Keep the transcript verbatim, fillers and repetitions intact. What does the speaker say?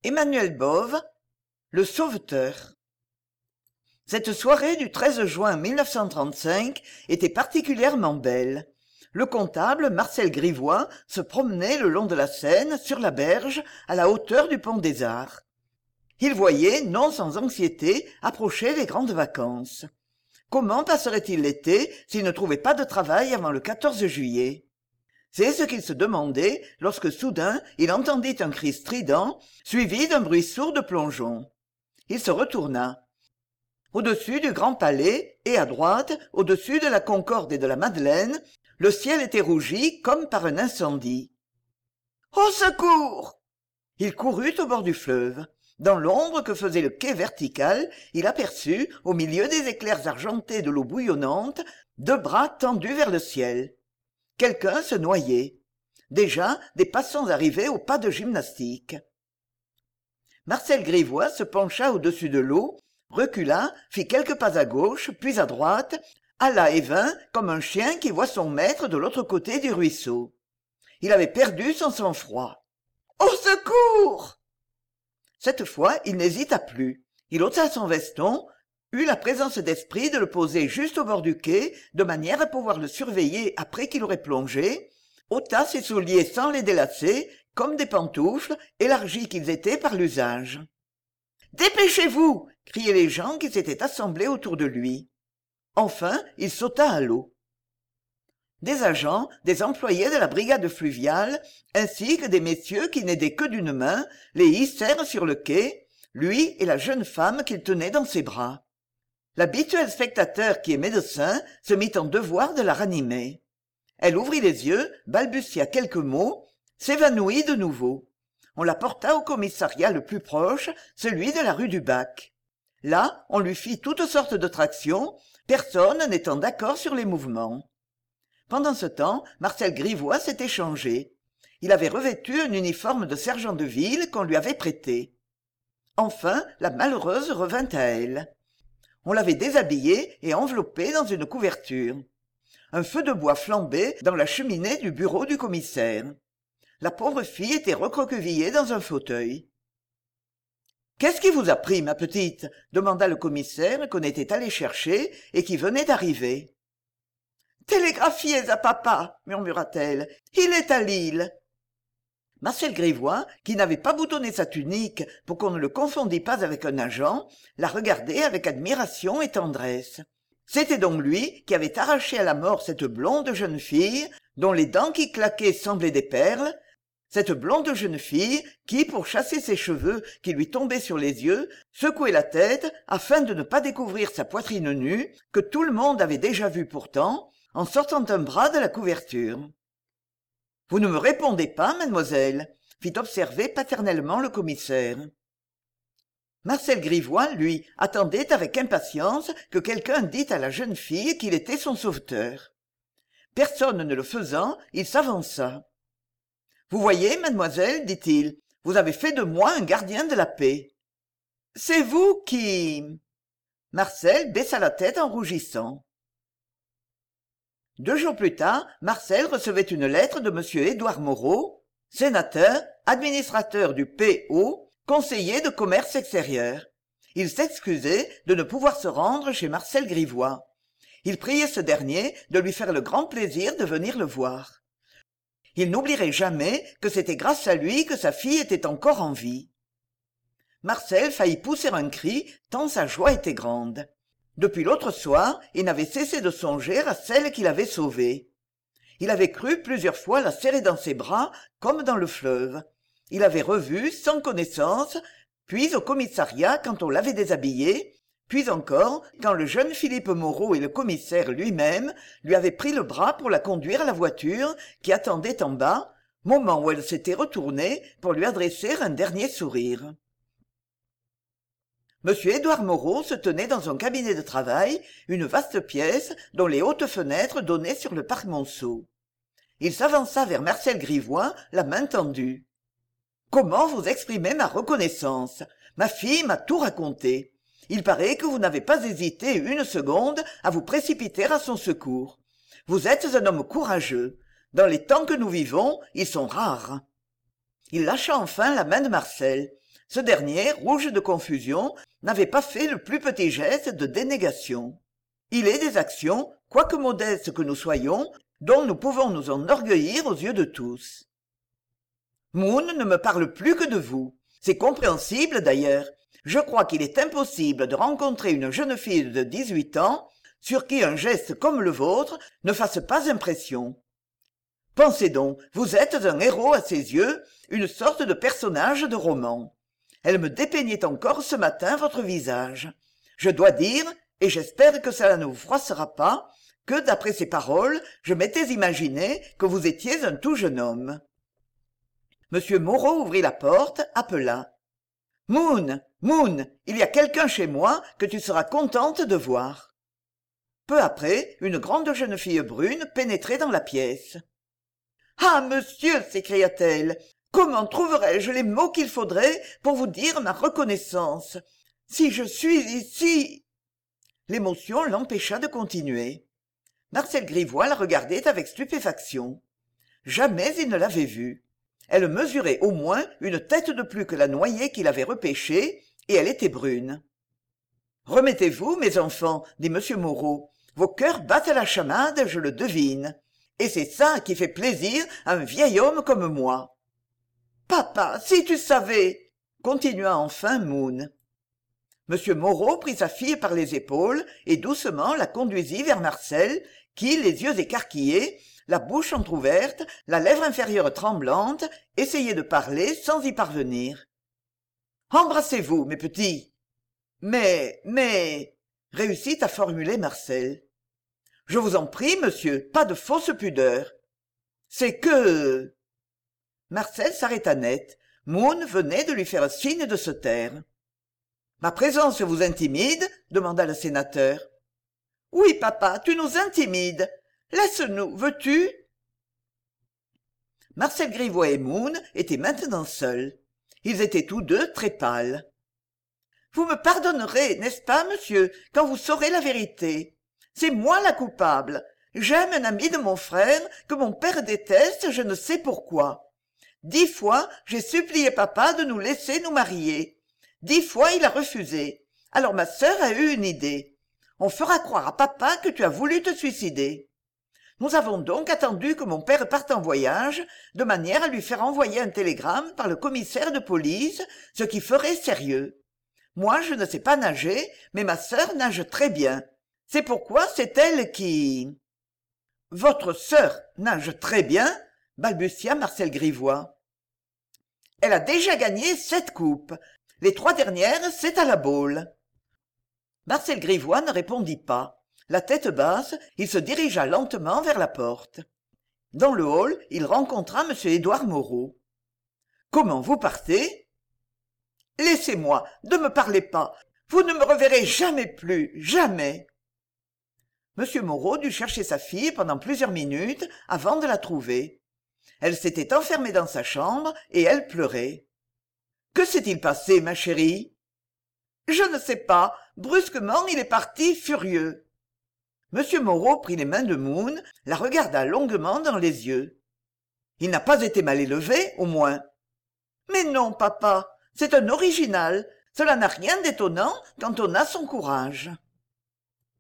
Emmanuel Bove, le sauveteur. Cette soirée du treize juin mille neuf cent trente-cinq était particulièrement belle. Le comptable, Marcel Grivois, se promenait le long de la Seine, sur la berge, à la hauteur du pont des Arts. Il voyait, non sans anxiété, approcher les grandes vacances. Comment passerait-il l'été s'il ne trouvait pas de travail avant le quatorze juillet? C'est ce qu'il se demandait lorsque soudain il entendit un cri strident, suivi d'un bruit sourd de plongeon. Il se retourna. Au-dessus du Grand Palais, et à droite, au-dessus de la Concorde et de la Madeleine, le ciel était rougi comme par un incendie. « Au secours !» Il courut au bord du fleuve. Dans l'ombre que faisait le quai vertical, il aperçut, au milieu des éclairs argentés de l'eau bouillonnante, deux bras tendus vers le ciel. Quelqu'un se noyait. Déjà, des passants arrivaient au pas de gymnastique. Marcel Grivois se pencha au-dessus de l'eau, recula, fit quelques pas à gauche, puis à droite, alla et vint comme un chien qui voit son maître de l'autre côté du ruisseau. Il avait perdu son sang-froid. « Au secours !» Cette fois, il n'hésita plus. Il ôta son veston, eut la présence d'esprit de le poser juste au bord du quai, de manière à pouvoir le surveiller après qu'il aurait plongé, ôta ses souliers sans les délacer, comme des pantoufles, élargis qu'ils étaient par l'usage. « Dépêchez-vous !» criaient les gens qui s'étaient assemblés autour de lui. Enfin, il sauta à l'eau. Des agents, des employés de la brigade fluviale, ainsi que des messieurs qui n'aidaient que d'une main, les hissèrent sur le quai, lui et la jeune femme qu'il tenait dans ses bras. L'habituel spectateur qui est médecin se mit en devoir de la ranimer. Elle ouvrit les yeux, balbutia quelques mots, s'évanouit de nouveau. On la porta au commissariat le plus proche, celui de la rue du Bac. Là, on lui fit toutes sortes de tractions, personne n'étant d'accord sur les mouvements. Pendant ce temps, Marcel Grivois s'était changé. Il avait revêtu un uniforme de sergent de ville qu'on lui avait prêté. Enfin, la malheureuse revint à elle. On l'avait déshabillée et enveloppée dans une couverture. Un feu de bois flambait dans la cheminée du bureau du commissaire. La pauvre fille était recroquevillée dans un fauteuil. « Qu'est-ce qui vous a pris, ma petite ?» demanda le commissaire qu'on était allé chercher et qui venait d'arriver. « Télégraphiez à papa, murmura-t-elle. Il est à Lille. Marcel Grivois, qui n'avait pas boutonné sa tunique pour qu'on ne le confondît pas avec un agent, la regardait avec admiration et tendresse. C'était donc lui qui avait arraché à la mort cette blonde jeune fille, dont les dents qui claquaient semblaient des perles, cette blonde jeune fille qui, pour chasser ses cheveux qui lui tombaient sur les yeux, secouait la tête afin de ne pas découvrir sa poitrine nue, que tout le monde avait déjà vue pourtant, en sortant un bras de la couverture. « Vous ne me répondez pas, mademoiselle ?» fit observer paternellement le commissaire. Marcel Grivois, lui, attendait avec impatience que quelqu'un dît à la jeune fille qu'il était son sauveteur. Personne ne le faisant, il s'avança. « Vous voyez, mademoiselle, dit-il, vous avez fait de moi un gardien de la paix. »« C'est vous qui... » Marcel baissa la tête en rougissant. Deux jours plus tard, Marcel recevait une lettre de M. Édouard Moreau, sénateur, administrateur du P O, conseiller de commerce extérieur. Il s'excusait de ne pouvoir se rendre chez Marcel Grivois. Il priait ce dernier de lui faire le grand plaisir de venir le voir. Il n'oublierait jamais que c'était grâce à lui que sa fille était encore en vie. Marcel faillit pousser un cri tant sa joie était grande. Depuis l'autre soir, il n'avait cessé de songer à celle qu'il avait sauvée. Il avait cru plusieurs fois la serrer dans ses bras, comme dans le fleuve. Il avait revu, sans connaissance, puis au commissariat quand on l'avait déshabillée, puis encore quand le jeune Philippe Moreau et le commissaire lui-même lui avaient pris le bras pour la conduire à la voiture qui attendait en bas, moment où elle s'était retournée pour lui adresser un dernier sourire. Monsieur Édouard Moreau se tenait dans un cabinet de travail, une vaste pièce dont les hautes fenêtres donnaient sur le parc Monceau. Il s'avança vers Marcel Grivois, la main tendue. « Comment vous exprimer ma reconnaissance ? Ma fille m'a tout raconté. Il paraît que vous n'avez pas hésité une seconde à vous précipiter à son secours. Vous êtes un homme courageux. Dans les temps que nous vivons, ils sont rares. » Il lâcha enfin la main de Marcel. Ce dernier, rouge de confusion, n'avait pas fait le plus petit geste de dénégation. Il est des actions, quoique modestes que nous soyons, dont nous pouvons nous enorgueillir aux yeux de tous. Moon ne me parle plus que de vous. C'est compréhensible d'ailleurs. Je crois qu'il est impossible de rencontrer une jeune fille de dix-huit ans sur qui un geste comme le vôtre ne fasse pas impression. Pensez donc, vous êtes un héros à ses yeux, une sorte de personnage de roman. Elle me dépeignait encore ce matin votre visage. Je dois dire, et j'espère que cela ne vous froissera pas, que d'après ces paroles, je m'étais imaginé que vous étiez un tout jeune homme. Monsieur Moreau ouvrit la porte, appela. « Moon, Moon, il y a quelqu'un chez moi que tu seras contente de voir. » Peu après, une grande jeune fille brune pénétrait dans la pièce. « Ah, monsieur !» s'écria-t-elle. « Comment trouverais-je les mots qu'il faudrait pour vous dire ma reconnaissance ? Si je suis ici... » L'émotion l'empêcha de continuer. Marcel Grivois la regardait avec stupéfaction. Jamais il ne l'avait vue. Elle mesurait au moins une tête de plus que la noyée qu'il avait repêchée, et elle était brune. « Remettez-vous, mes enfants, dit M. Moreau. Vos cœurs battent à la chamade, je le devine. Et c'est ça qui fait plaisir à un vieil homme comme moi. »« Papa, si tu savais !» continua enfin Moon. M. Moreau prit sa fille par les épaules et doucement la conduisit vers Marcel, qui, les yeux écarquillés, la bouche entr'ouverte, la lèvre inférieure tremblante, essayait de parler sans y parvenir. « Embrassez-vous, mes petits !»« Mais, mais... » réussit à formuler Marcel. « Je vous en prie, monsieur, pas de fausse pudeur. C'est que... » Marcel s'arrêta net. Moon venait de lui faire signe de se taire. « Ma présence vous intimide ?» demanda le sénateur. « Oui, papa, tu nous intimides. Laisse-nous, veux-tu ?» Marcel Grivois et Moon étaient maintenant seuls. Ils étaient tous deux très pâles. « Vous me pardonnerez, n'est-ce pas, monsieur, quand vous saurez la vérité. C'est moi la coupable. J'aime un ami de mon frère que mon père déteste, je ne sais pourquoi. Dix fois, j'ai supplié papa de nous laisser nous marier. Dix fois, il a refusé. Alors ma sœur a eu une idée. On fera croire à papa que tu as voulu te suicider. Nous avons donc attendu que mon père parte en voyage, de manière à lui faire envoyer un télégramme par le commissaire de police, ce qui ferait sérieux. Moi, je ne sais pas nager, mais ma sœur nage très bien. C'est pourquoi c'est elle qui... »« Votre sœur nage très bien ?» balbutia Marcel Grivois. « Elle a déjà gagné sept coupes. Les trois dernières, c'est à la Baule. » Marcel Grivois ne répondit pas. La tête basse, il se dirigea lentement vers la porte. Dans le hall, il rencontra M. Édouard Moreau. « Comment vous partez ?»« Laissez-moi, ne me parlez pas. Vous ne me reverrez jamais plus, jamais. » M. Moreau dut chercher sa fille pendant plusieurs minutes avant de la trouver. Elle s'était enfermée dans sa chambre et elle pleurait. « Que s'est-il passé, ma chérie ?»« Je ne sais pas. Brusquement, il est parti furieux. » M. Moreau prit les mains de Moon, la regarda longuement dans les yeux. « Il n'a pas été mal élevé, au moins. »« Mais non, papa, c'est un original. Cela n'a rien d'étonnant quand on a son courage. »